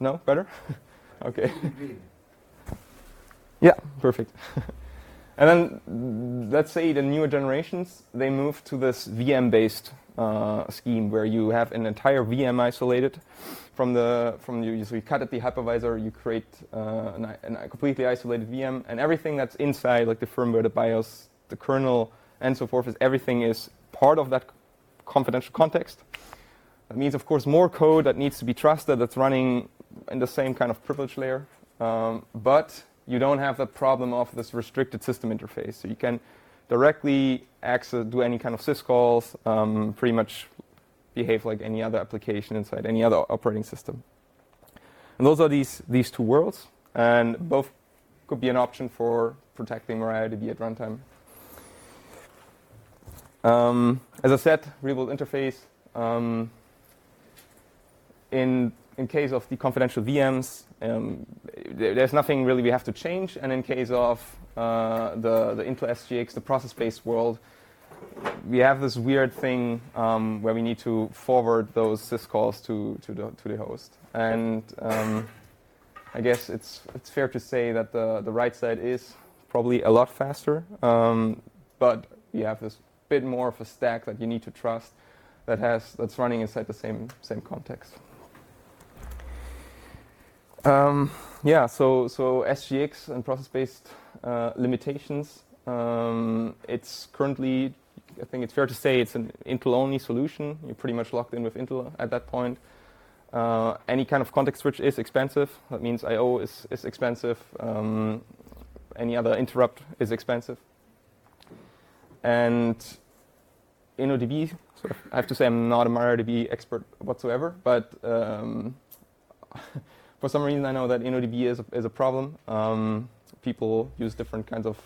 No? Better? Okay. Yeah, perfect. And then, let's say the newer generations, they move to this VM-based scheme where you have an entire VM isolated so you cut at the hypervisor, you create a completely isolated VM, and everything that's inside, like the firmware, the BIOS, the kernel, and so forth, everything is part of that confidential context. That means, of course, more code that needs to be trusted that's running in the same kind of privilege layer, but you don't have that problem of this restricted system interface. So you can directly do any kind of syscalls, pretty much behave like any other application inside any other operating system. And those are these two worlds, and both could be an option for protecting MariaDB at runtime. As I said, real-world interface. In case of the confidential VMs, there's nothing really we have to change. And in case of the Intel SGX, the process-based world, we have this weird thing where we need to forward those syscalls to the host. And I guess it's fair to say that the right side is probably a lot faster, but you have this bit more of a stack that you need to trust that's running inside the same context. So SGX and process-based limitations. It's currently, I think it's fair to say, it's an Intel-only solution. You're pretty much locked in with Intel at that point. Any kind of context switch is expensive. That means I/O is expensive. Any other interrupt is expensive. And InnoDB, I have to say I'm not a MariaDB expert whatsoever, but for some reason I know that InnoDB is a problem. People use different kinds of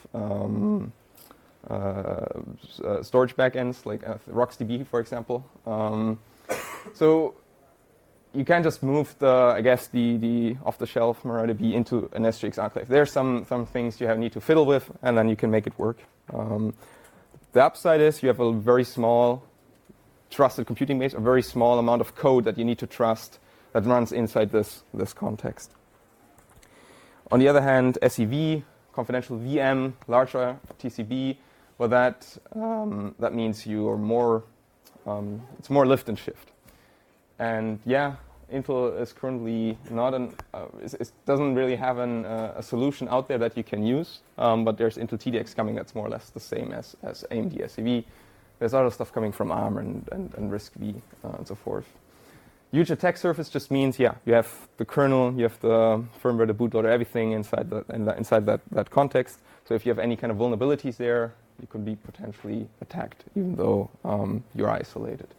storage backends, like RocksDB, for example. So you can just move the off-the-shelf MariaDB into an SGX enclave. There's some things you need to fiddle with, and then you can make it work. The upside is you have a very small trusted computing base, a very small amount of code that you need to trust that runs inside this context. On the other hand, SEV, confidential VM, larger TCB, well, that means you are more. It's more lift and shift. And yeah, Intel is currently not it doesn't really have a solution out there that you can use. But there's Intel TDX coming that's more or less the same as AMD SEV. There's other stuff coming from ARM and RISC-V and so forth. Huge attack surface just means, you have the kernel, you have the firmware, the bootloader, everything inside that context. So if you have any kind of vulnerabilities there, you could be potentially attacked, even though you're isolated.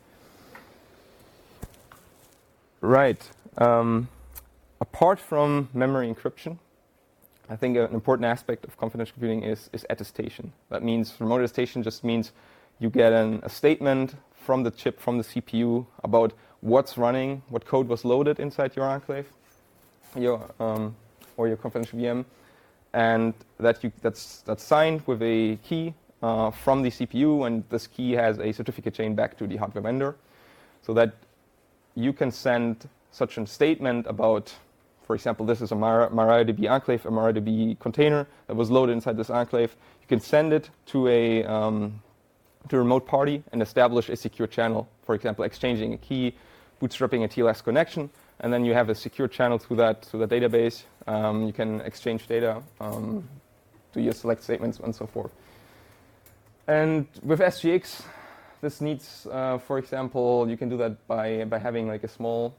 Right. Apart from memory encryption, I think an important aspect of confidential computing is attestation. That means remote attestation just means you get a statement from the chip, from the CPU, about what's running, what code was loaded inside your enclave, or your confidential VM, and that's signed with a key from the CPU, and this key has a certificate chain back to the hardware vendor, so that you can send such a statement about, for example, this is a MariaDB enclave, a MariaDB container that was loaded inside this enclave. You can send it to a remote party and establish a secure channel, for example, exchanging a key, bootstrapping a TLS connection, and then you have a secure channel to the database. You can exchange data, do your select statements, and so forth. And with SGX, this needs, for example, you can do that by having like a small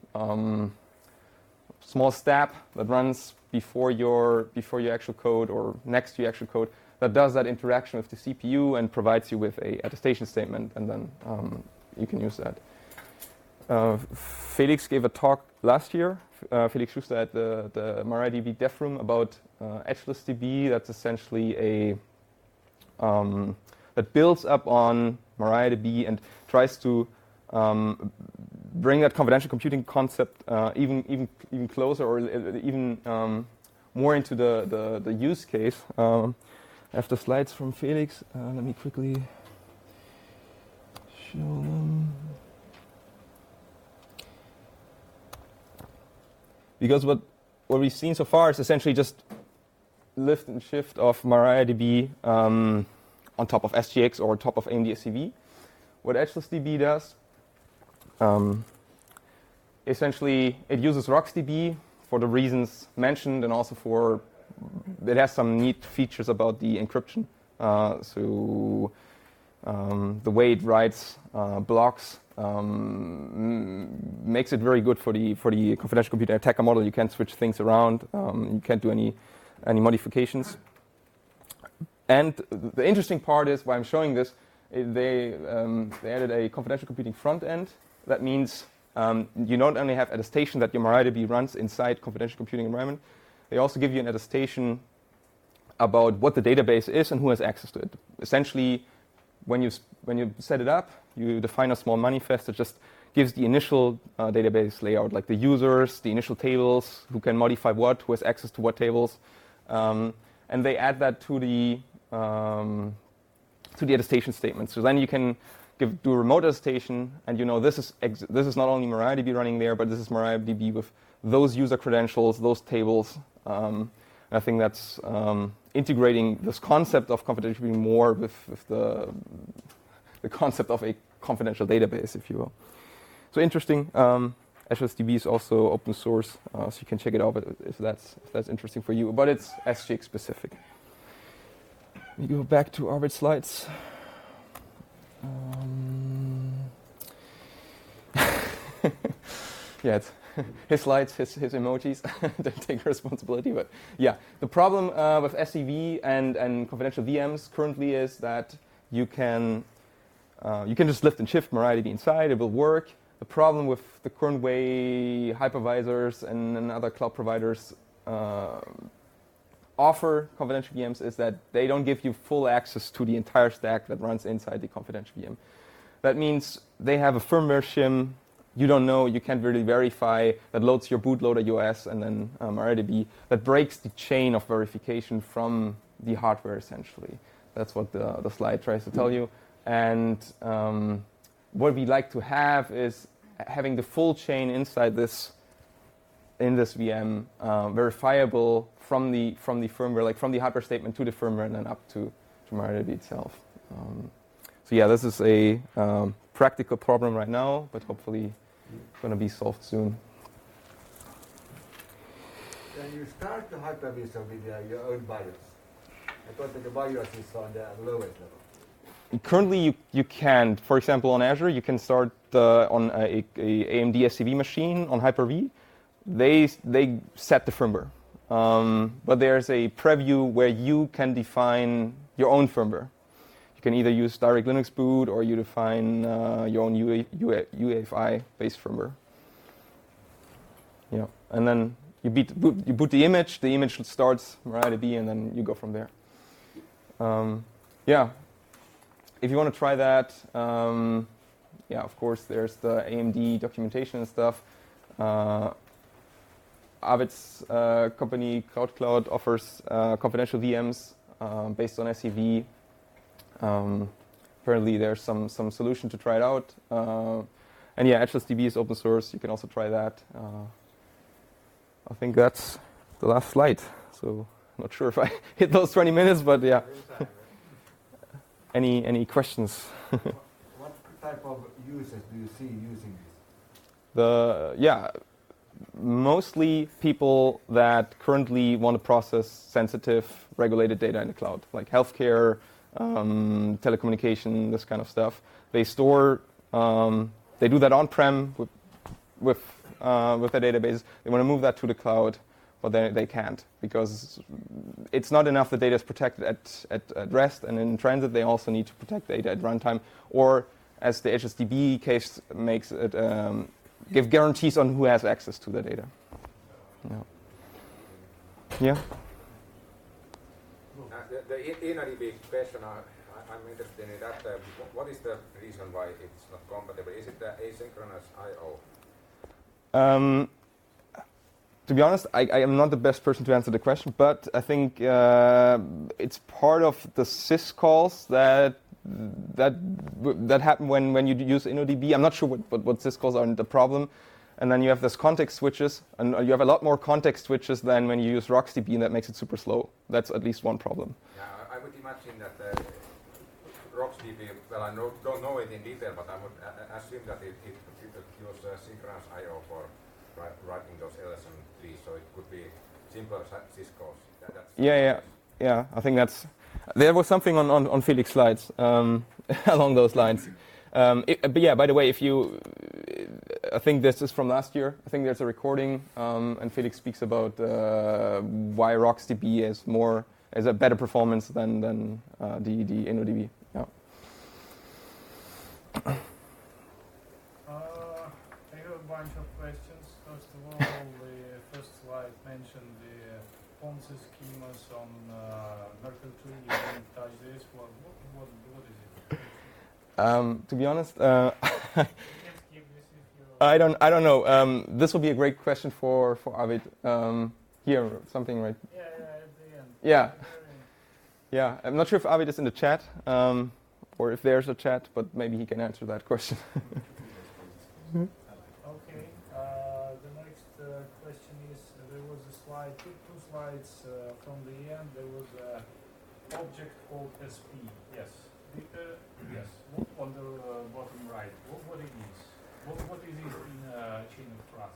step that runs before your actual code or next to your actual code that does that interaction with the CPU and provides you with a attestation statement, and then you can use that. Felix gave a talk last year, Felix Schuster at the MariaDB dev room about EdgelessDB. That's essentially that builds up on MariaDB and tries to bring that confidential computing concept even closer, or even more into the use case. I have the slides from Felix. Let me quickly show them. because what we've seen so far is essentially just lift and shift of MariaDB on top of SGX or on top of AMD SCV. What EdgelessDB does, essentially it uses RocksDB for the reasons mentioned, and also for it has some neat features about the encryption. So the way it writes blocks makes it very good for the confidential computer attacker model. You can't switch things around. You can't do any modifications. And the interesting part is why I'm showing this. They added a confidential computing front end. That means you not only have attestation that your MariaDB runs inside confidential computing environment, they also give you an attestation about what the database is and who has access to it. Essentially, when you set it up, you define a small manifest that just gives the initial database layout, like the users, the initial tables, who can modify what, who has access to what tables, and they add that to the attestation statement. So then you can do a remote attestation, and you know this is not only MariaDB running there, but this is MariaDB with those user credentials, those tables. I think that's integrating this concept of confidentiality more with the concept of a confidential database, if you will. So interesting. EdgelessDB is also open source, so you can check it out if that's interesting for you. But it's SGX specific. We go back to Arvid's slides. Yeah, it's his slides, his emojis. Don't take responsibility, but yeah. The problem with SCV and confidential VMs currently is that you can just lift and shift MariaDB inside. It will work. The problem with the current way hypervisors and other cloud providers offer confidential VMs is that they don't give you full access to the entire stack that runs inside the confidential VM. That means they have a firmware shim. You don't know, you can't really verify, that loads your bootloader OS and then MariaDB, that breaks the chain of verification from the hardware, essentially. That's what the slide tries to tell you. And what we like to have is having the full chain inside this VM verifiable from the firmware, like from the hardware statement to the firmware and then up to MariaDB itself. So yeah, this is a practical problem right now, but hopefully going to be solved soon. Can you start the hypervisor with your own BIOS? I thought that the BIOS is on the lowest level. Currently, you can't. For example, on Azure, you can start on a AMD SCV machine on Hyper-V. They set the firmware. But there's a preview where you can define your own firmware. You can either use direct Linux boot or you define your own UEFI-based firmware. Yeah, and then you boot the image starts MariaDB, and then you go from there. Yeah, if you want to try that, yeah, of course, there's the AMD documentation and stuff. Arvid's company, CloudCloud, offers confidential VMs based on SCV. Apparently, there's some solution to try it out. And yeah, EdgelessDB is open source. You can also try that. I think that's the last slide. So I'm not sure if I hit those 20 minutes, but yeah. Any questions? What type of users do you see using this? Mostly people that currently want to process sensitive, regulated data in the cloud, like healthcare, telecommunication, this kind of stuff. They store, they do that on-prem with their databases. They want to move that to the cloud, but they can't, because it's not enough the data is protected at rest and in transit. They also need to protect data at runtime, or as the EdgelessDB case makes it, give guarantees on who has access to the data. Yeah. The InnoDB question, I'm interested in that. What is the reason why it's not compatible? Is it the asynchronous I/O? To be honest, I am not the best person to answer the question, but I think it's part of the syscalls that happen when you use InnoDB. I'm not sure what syscalls are the problem. And then you have this context switches, and you have a lot more context switches than when you use RocksDB, and that makes it super slow. That's at least one problem. Yeah, I would imagine that RocksDB, well, I don't know it in detail, but I would assume that it use synchronous I/O for writing those LSM trees, so it could be simpler syscalls. Yeah. I think there was something on Felix slides along those lines. But yeah, by the way, I think this is from last year. I think there's a recording, and Felix speaks about why RocksDB is a better performance than the InnoDB. Yeah. I have a bunch of questions. First of all, the first slide mentioned the Ponzi schemas on Merkle tree. You didn't touch this. What is it? To be honest, I don't know. This will be a great question for Arvid. Here, something right. Yeah, at the end. Yeah. Yeah, I'm not sure if Arvid is in the chat, or if there's a chat, but maybe he can answer that question. Okay. The next question is, there was a slide, two slides from the end. There was an object called SP. Yes. Yes. On the bottom right. What it is? What is it in a chain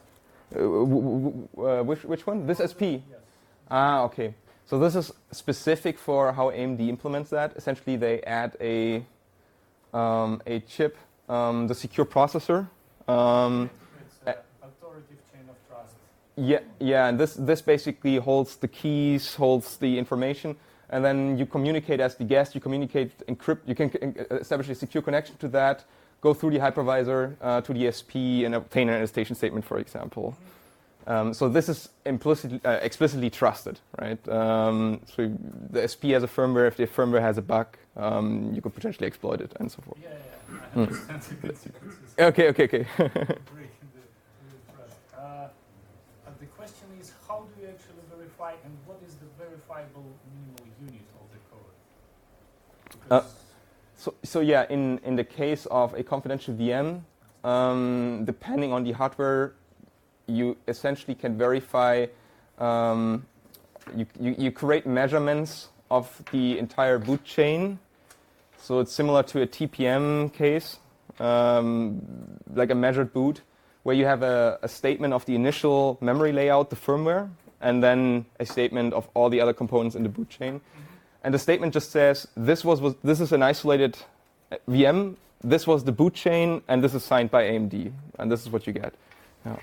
of trust? Which one? This SP? Yes. Okay. So this is specific for how AMD implements that. Essentially, they add a chip, the secure processor. It's an authoritative chain of trust. Yeah, and this basically holds the keys, holds the information, and then you communicate as the guest. You communicate, encrypt. You can establish a secure connection to that. Go through the hypervisor to the SP and obtain an attestation statement, for example. So this is explicitly trusted, right? So the SP has a firmware. If the firmware has a bug, you could potentially exploit it and so forth. Yeah. I understand the consequences. Okay. Breaking the trust. The question is, how do you actually verify, and what is the verifiable minimal unit of the code? So yeah, in the case of a confidential VM, depending on the hardware, you essentially can verify. You create measurements of the entire boot chain. So it's similar to a TPM case, like a measured boot, where you have a statement of the initial memory layout, the firmware, and then a statement of all the other components in the boot chain. And the statement just says, this is an isolated VM, this was the boot chain, and this is signed by AMD, and this is what you get. Yeah.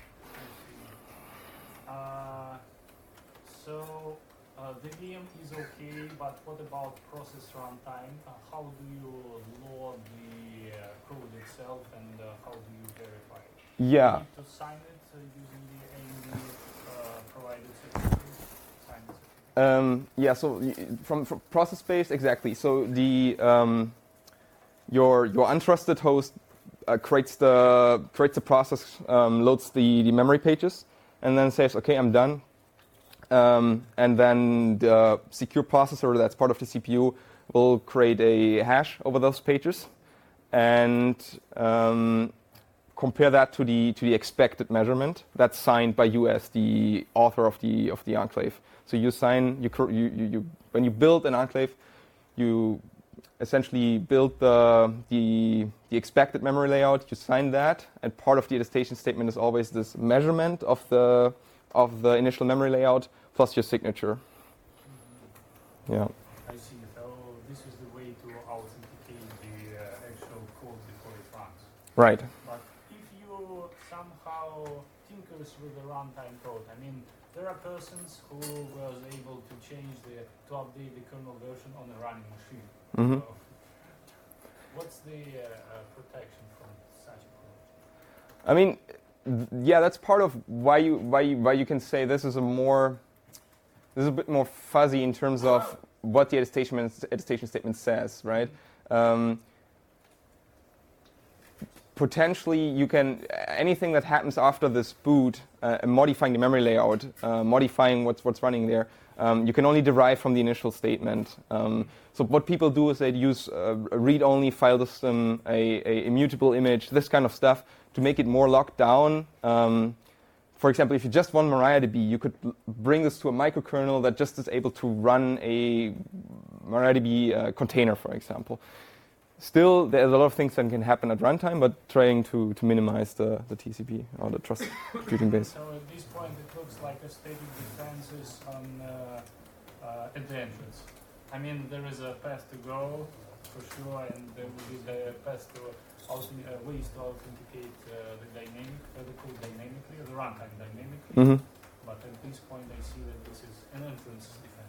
So the VM is okay, but what about process runtime? How do you load the code itself, and how do you verify it? Yeah. You need to sign it using the AMD provided certificate. Sign it. Yeah. So from process-based, exactly. So the your untrusted host creates the process, loads the memory pages, and then says, okay, I'm done. And then the secure processor that's part of the CPU will create a hash over those pages and compare that to the expected measurement that's signed by you as the author of the enclave. So you when you build an enclave, you essentially build the expected memory layout. You sign that, and part of the attestation statement is always this measurement of the initial memory layout plus your signature. Yeah. I see. So this is the way to authenticate the actual code before it runs. Right. But if you somehow tinkers with the runtime code, I mean, there are persons who was able to to update the kernel version on a running machine. Mm-hmm. So what's the protection from such a code? I mean, yeah, that's part of why you can say this is a bit more fuzzy in terms of what the attestation statement says, right? Potentially, you can anything that happens after this boot, modifying the memory layout, modifying what's running there. You can only derive from the initial statement. So what people do is they use a read-only file system, a immutable image, this kind of stuff to make it more locked down. For example, if you just want MariaDB, you could bring this to a microkernel that just is able to run a MariaDB container, for example. Still, there's a lot of things that can happen at runtime, but trying to minimize the TCP or the trust computing base. So at this point, it looks like a static defenses on at the entrance. I mean, there is a path to go for sure, and there will be the path to ways to authenticate the code dynamically, the runtime dynamically. Mm-hmm. But at this point, I see that this is an entrance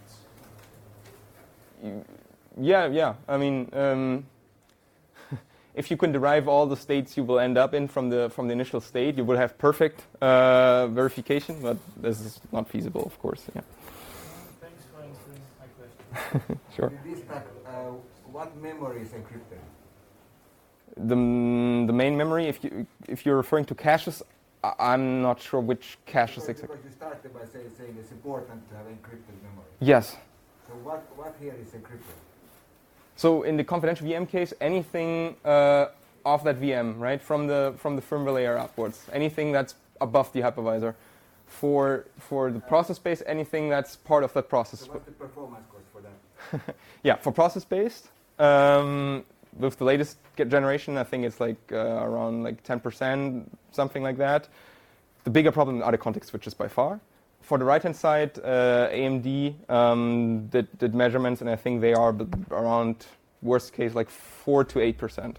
defense. Yeah. I mean, if you can derive all the states you will end up in from the initial state, you will have perfect verification. But this is not feasible, of course. Yeah. Thanks for answering my question. Sure. In this stack, what memory is encrypted? The main memory, if you're referring to caches, I'm not sure which caches exactly. Because you started by saying it's important to have encrypted memory. Yes. So what here is encrypted? So in the confidential VM case, anything of that VM, right, from the firmware layer upwards, anything that's above the hypervisor. For the process-based, anything that's part of that process. So what's the performance cost for that? Yeah, for process-based, with the latest generation, I think it's like around like 10%, something like that. The bigger problem are the context switches by far. For the right-hand side, AMD did measurements, and I think they are around, worst case, like 4 to 8%.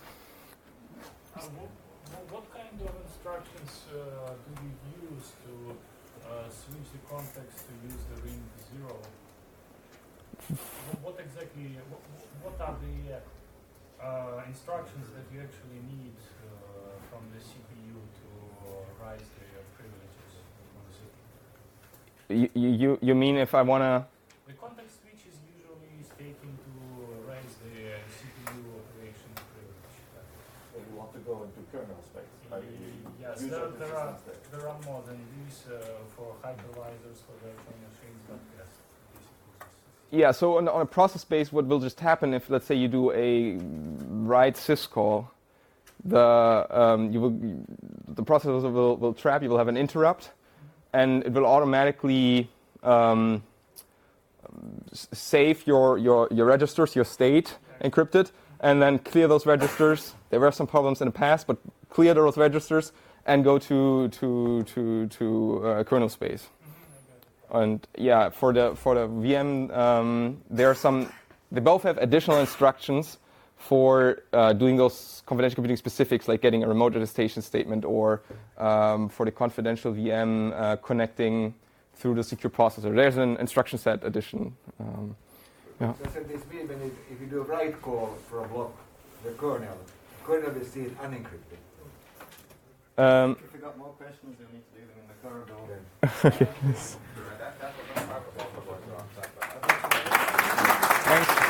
What kind of instructions do you use to switch the context to use the ring 0? What exactly? What are the instructions that you actually need from the CPU to raise the privileges on the system? You mean if I want to... The context switch is usually stating to raise the CPU operation privilege. So you want to go into kernel space? Yes, there are more than these for hypervisors, for virtual machines, but yes. Yeah, so on a process base, what will just happen if, let's say, you do a write syscall, the processor will trap, you will have an interrupt, and it will automatically save your registers, your state encrypted, and then clear those registers. There were some problems in the past, but clear those registers and go to kernel space. And yeah, for the VM, there are some. They both have additional instructions for doing those confidential computing specifics, like getting a remote attestation statement, or for the confidential VM connecting through the secure processor. There's an instruction set addition. Yeah. So this means if you do a write call for a block, the kernel will see it unencrypted. If you got more questions, you'll need to leave them in the corridor. That was also going to answer. Thanks.